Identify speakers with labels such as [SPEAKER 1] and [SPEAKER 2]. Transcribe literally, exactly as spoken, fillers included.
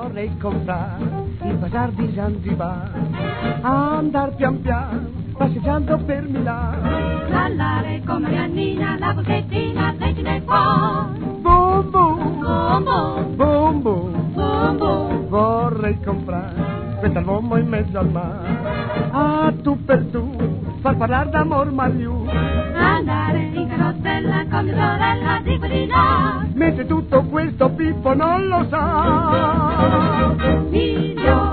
[SPEAKER 1] vorrei comprare il bazar di Zanzibar, andar pian piano passeggiando per Milano,
[SPEAKER 2] ballare come Giannina la polchettina legge del cuore.
[SPEAKER 1] Boom boom,
[SPEAKER 2] Boom boom,
[SPEAKER 1] boom boom,
[SPEAKER 2] boom boom,
[SPEAKER 1] vorrei comprare questa l'uomo in mezzo al mare, a tu per tu far parlare d'amor magliù,
[SPEAKER 2] andare in carrozzella con mia sorella di Guidina.
[SPEAKER 1] mentre tutto questo Pippo non lo sa.
[SPEAKER 2] Figlio